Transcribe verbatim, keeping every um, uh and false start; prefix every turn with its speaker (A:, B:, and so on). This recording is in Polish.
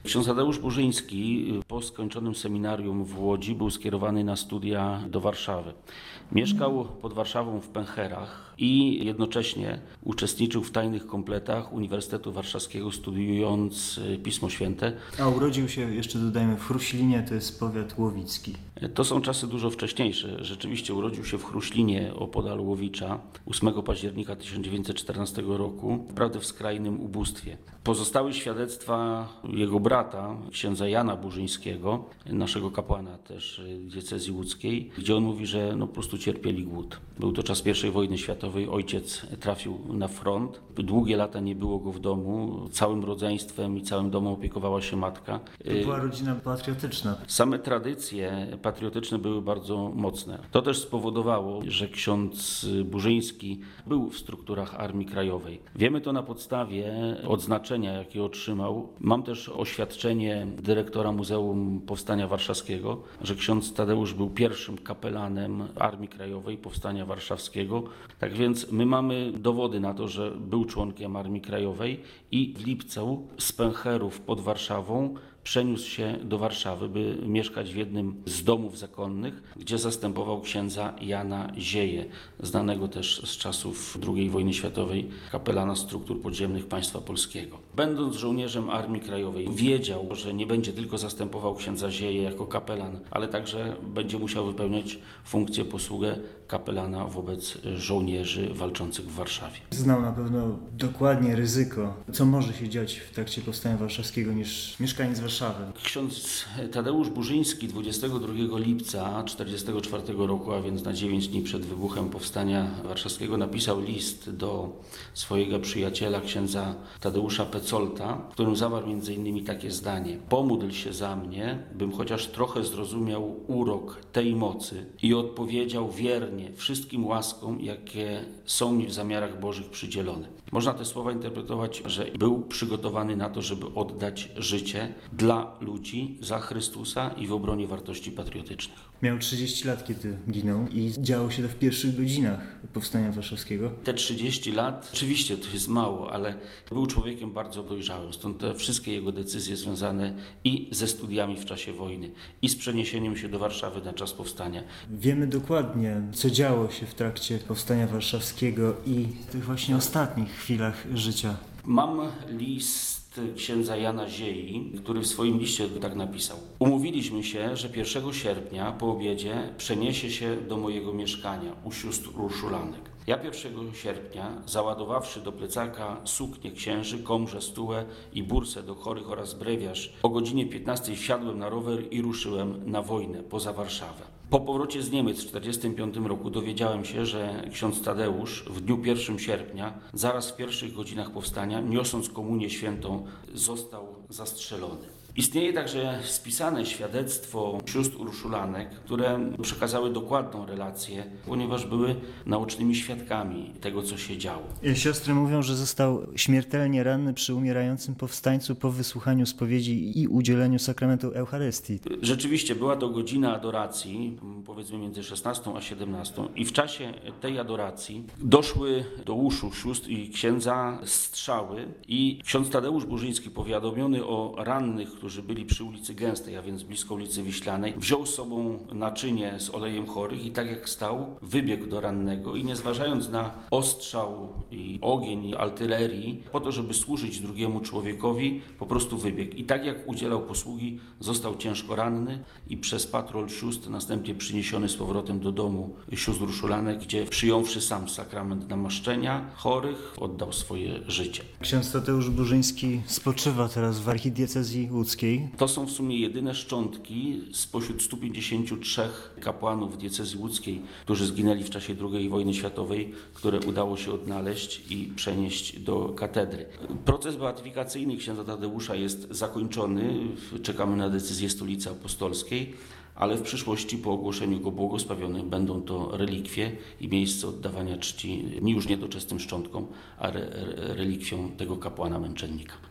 A: Ksiądz Tadeusz Burzyński po skończonym seminarium w Łodzi był skierowany na studia do Warszawy. Mieszkał pod Warszawą w Pęcherach i jednocześnie uczestniczył w tajnych kompletach Uniwersytetu Warszawskiego, studiując Pismo Święte.
B: A urodził się, jeszcze dodajmy, w Chruślinie, to jest powiat łowicki.
A: To są czasy dużo wcześniejsze. Rzeczywiście urodził się w Chruślinie opodal Łowicza ósmego października tysiąc dziewięćset czternastego roku, wprawdzie w skrajnym ubóstwie. Pozostały świadectwa jego brata, księdza Jana Burzyńskiego, naszego kapłana też diecezji łódzkiej, gdzie on mówi, że no po prostu cierpieli głód. Był to czas pierwszej wojny światowej, ojciec trafił na front, długie lata nie było go w domu, całym rodzeństwem i całym domem opiekowała się matka.
B: To była rodzina patriotyczna.
A: Same tradycje patriotyczne były bardzo mocne. To też spowodowało, że ksiądz Burzyński był w strukturach Armii Krajowej. Wiemy to na podstawie odznaczenia, jakie otrzymał. Mam też oświadczenie dyrektora Muzeum Powstania Warszawskiego, że ksiądz Tadeusz był pierwszym kapelanem Armii Krajowej Powstania Warszawskiego. Tak więc my mamy dowody na to, że był członkiem Armii Krajowej i w lipcu z Pęcherów pod Warszawą przeniósł się do Warszawy, by mieszkać w jednym z domów zakonnych, gdzie zastępował księdza Jana Zieję, znanego też z czasów drugiej wojny światowej kapelana struktur podziemnych państwa polskiego. Będąc żołnierzem Armii Krajowej, wiedział, że nie będzie tylko zastępował księdza Zieję jako kapelan, ale także będzie musiał wypełniać funkcję, posługę kapelana wobec żołnierzy walczących w Warszawie.
B: Znał na pewno dokładnie ryzyko, co może się dziać w trakcie Powstania Warszawskiego, niż mieszkaniec Warszawy.
A: Ksiądz Tadeusz Burzyński dwudziestego drugiego lipca tysiąc dziewięćset czterdziestego czwartego roku, a więc na dziewięć dni przed wybuchem Powstania Warszawskiego, napisał list do swojego przyjaciela, księdza Tadeusza Pecolta, w którym zawarł między innymi takie zdanie: pomódl się za mnie, bym chociaż trochę zrozumiał urok tej mocy i odpowiedział wiernie wszystkim łaskom, jakie są mi w zamiarach Bożych przydzielone. Można te słowa interpretować, że był przygotowany na to, żeby oddać życie dla ludzi, za Chrystusa i w obronie wartości patriotycznych.
B: Miał trzydzieści lat, kiedy ginął i działo się to w pierwszych godzinach Powstania Warszawskiego.
A: Te trzydzieści lat, oczywiście to jest mało, ale był człowiekiem bardzo dojrzałym, stąd te wszystkie jego decyzje związane i ze studiami w czasie wojny, i z przeniesieniem się do Warszawy na czas powstania.
B: Wiemy dokładnie, co działo się w trakcie Powstania Warszawskiego i w tych właśnie ostatnich chwilach życia.
A: Mam list księdza Jana Ziei, który w swoim liście tak napisał: umówiliśmy się, że pierwszego sierpnia po obiedzie przeniesie się do mojego mieszkania u sióstr Urszulanek. Ja pierwszego sierpnia, załadowawszy do plecaka suknię księży, komrze, stułę i bursę do chorych oraz brewiarz, o godzinie piętnastej wsiadłem na rower i ruszyłem na wojnę poza Warszawę. Po powrocie z Niemiec w tysiąc dziewięćset czterdziestym piątym roku dowiedziałem się, że ksiądz Tadeusz w dniu pierwszego sierpnia, zaraz w pierwszych godzinach powstania, niosąc komunię świętą, został zastrzelony. Istnieje także spisane świadectwo sióstr Urszulanek, które przekazały dokładną relację, ponieważ były naocznymi świadkami tego, co się działo.
B: Siostry mówią, że został śmiertelnie ranny przy umierającym powstańcu po wysłuchaniu spowiedzi i udzieleniu sakramentu Eucharystii.
A: Rzeczywiście była to godzina adoracji, powiedzmy między szesnastą a siedemnastą, i w czasie tej adoracji doszły do uszu sióstr i księdza strzały i ksiądz Tadeusz Burzyński, powiadomiony o rannych, którzy byli przy ulicy Gęstej, a więc blisko ulicy Wiślanej, wziął z sobą naczynie z olejem chorych i tak jak stał, wybiegł do rannego i nie zważając na ostrzał i ogień i artylerii, po to, żeby służyć drugiemu człowiekowi, po prostu wybiegł. I tak jak udzielał posługi, został ciężko ranny i przez patrol sióstr następnie przyniesiony z powrotem do domu sióstr Urszulanek, gdzie przyjąwszy sam sakrament namaszczenia chorych, oddał swoje życie.
B: Ksiądz Tadeusz Burzyński spoczywa teraz w archidiecezji łódzkiej.
A: To są w sumie jedyne szczątki spośród stu pięćdziesięciu trzech kapłanów diecezji łódzkiej, którzy zginęli w czasie drugiej wojny światowej, które udało się odnaleźć i przenieść do katedry. Proces beatyfikacyjny księdza Tadeusza jest zakończony. Czekamy na decyzję Stolicy Apostolskiej, ale w przyszłości po ogłoszeniu go błogosławionym będą to relikwie i miejsce oddawania czci już niedoczesnym szczątkom, a re relikwią tego kapłana męczennika.